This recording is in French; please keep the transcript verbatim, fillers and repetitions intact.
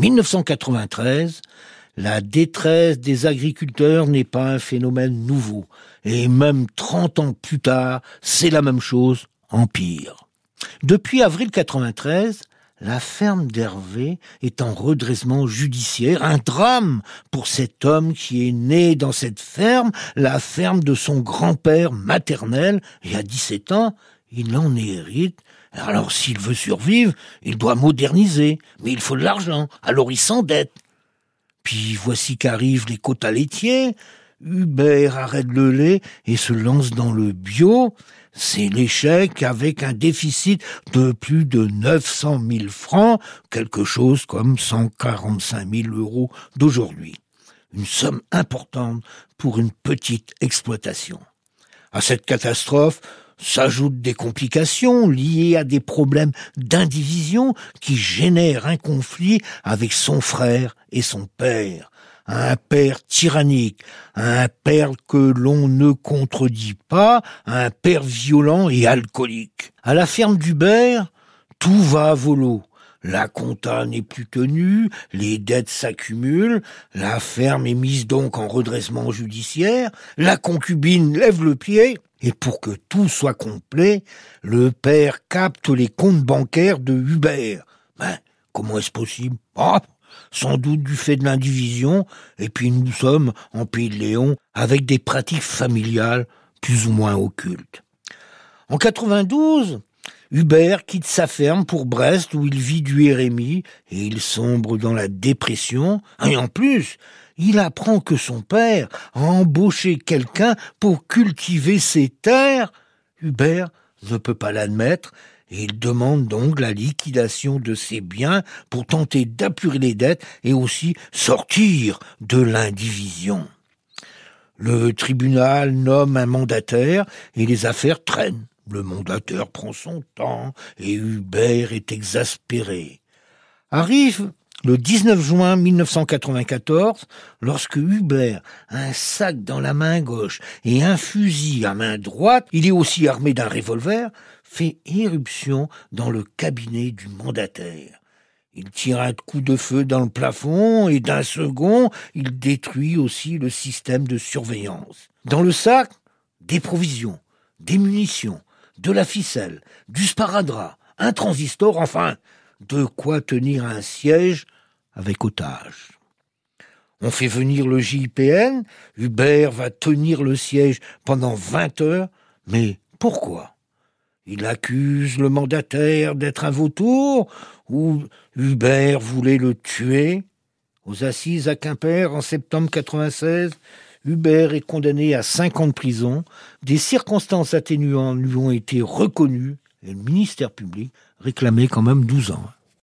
dix-neuf cent quatre-vingt-treize, la détresse des agriculteurs n'est pas un phénomène nouveau. Et même trente ans plus tard, c'est la même chose, en pire. Depuis avril quatre-vingt-treize, la ferme d'Hervé est en redressement judiciaire, un drame pour cet homme qui est né dans cette ferme, la ferme de son grand-père maternel, et à dix-sept ans, il en hérite. Alors s'il veut survivre, il doit moderniser, mais il faut de l'argent, alors il s'endette. Puis voici qu'arrivent les quotas laitiers, Hubert arrête le lait et se lance dans le bio. C'est l'échec avec un déficit de plus de neuf cent mille francs, quelque chose comme cent quarante-cinq mille euros d'aujourd'hui. Une somme importante pour une petite exploitation. À cette catastrophe s'ajoutent des complications liées à des problèmes d'indivision qui génèrent un conflit avec son frère et son père. Un père tyrannique, un père que l'on ne contredit pas, un père violent et alcoolique. À la ferme d'Hubert, tout va à volo. La compta n'est plus tenue, les dettes s'accumulent, la ferme est mise donc en redressement judiciaire, la concubine lève le pied, et pour que tout soit complet, le père capte les comptes bancaires de Hubert. Ben, comment est-ce possible ? Oh, sans doute du fait de l'indivision, et puis nous sommes en Pays de Léon avec des pratiques familiales plus ou moins occultes. En quatre-vingt-douze, Hubert quitte sa ferme pour Brest où il vit du R M I et il sombre dans la dépression. Et en plus, il apprend que son père a embauché quelqu'un pour cultiver ses terres. Hubert ne peut pas l'admettre et il demande donc la liquidation de ses biens pour tenter d'apurer les dettes et aussi sortir de l'indivision. Le tribunal nomme un mandataire et les affaires traînent. Le mandataire prend son temps et Hubert est exaspéré. Arrive le dix-neuf juin mille neuf cent quatre-vingt-quatorze, lorsque Hubert a un sac dans la main gauche et un fusil à main droite, il est aussi armé d'un revolver, fait éruption dans le cabinet du mandataire. Il tire un coup de feu dans le plafond et d'un second, il détruit aussi le système de surveillance. Dans le sac, des provisions, des munitions, de la ficelle, du sparadrap, un transistor, enfin, de quoi tenir un siège avec otage. On fait venir le J I P N, Hubert va tenir le siège pendant vingt heures, mais pourquoi ? Il accuse le mandataire d'être un vautour, ou Hubert voulait le tuer. Aux assises à Quimper en septembre quatre-vingt-seize, Hubert est condamné à cinq ans de prison. Des circonstances atténuantes lui ont été reconnues et le ministère public réclamait quand même douze ans.